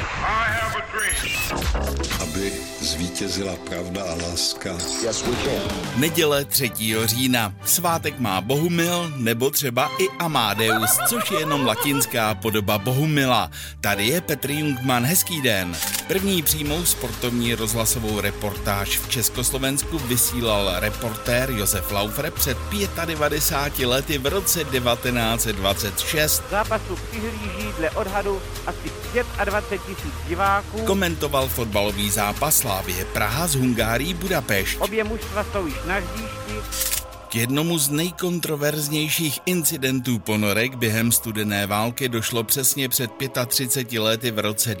Aby zvítězila pravda a láska. Yes, we can. Neděle 3. října. Svátek má Bohumil nebo třeba i Amadeus, což je jenom latinská podoba Bohumila. Tady je Petr Jungmann, hezký den. První přímou sportovní rozhlasovou reportáž v Československu vysílal reportér Josef Laufer před 95 lety v roce 1926. Zápasu přihlíží dle odhadu asi 25 000 diváků. Komentoval fotbalový zápas Slavie Praha s Hungárií Budapešť. Obě mužstva jsou již na hřišti. K jednomu z nejkontroverznějších incidentů ponorek během studené války došlo přesně před 35 lety v roce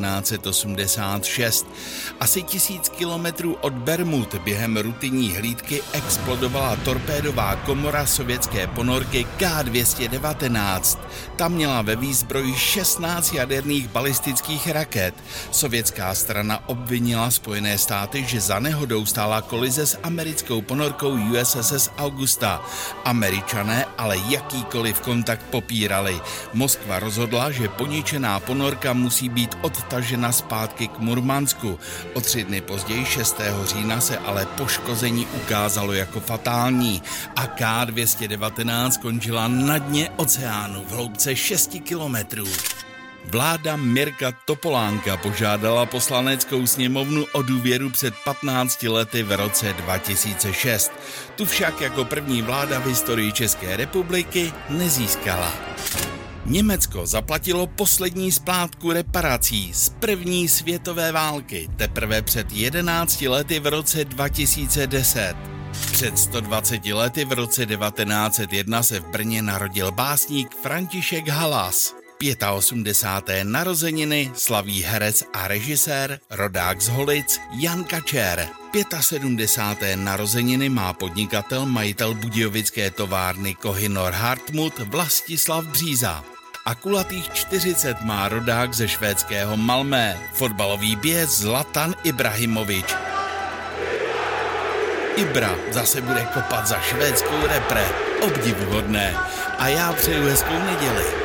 1986. Asi 1000 kilometrů od Bermud během rutinní hlídky explodovala torpédová komora sovětské ponorky K-219. Ta měla ve výzbroji 16 jaderných balistických raket. Sovětská strana obvinila Spojené státy, že za nehodou stála kolize s americkou ponorkou USS Augusta. Američané ale jakýkoliv kontakt popírali. Moskva rozhodla, že poničená ponorka musí být odtažena zpátky k Murmansku. O 3 dny později, 6. října, se ale poškození ukázalo jako fatální a K-219 skončila na dně oceánu v hloubce 6 kilometrů. Vláda Mirka Topolánka požádala poslaneckou sněmovnu o důvěru před 15 lety v roce 2006. Tu však jako první vláda v historii České republiky nezískala. Německo zaplatilo poslední splátku reparací z první světové války teprve před 11 lety v roce 2010. Před 120 lety v roce 1901 se v Brně narodil básník František Halas. 85. narozeniny slaví herec a režisér, rodák z Holic Jan Kačer. 75. narozeniny má podnikatel, majitel budějovické továrny Kohinor Hartmut Vlastislav Bříza. A kulatých 40 má rodák ze švédského Malmö, fotbalový běz Zlatan Ibrahimovič. Ibra zase bude kopat za švédskou repre. Obdivuhodné. A já přeju hezkou neděli.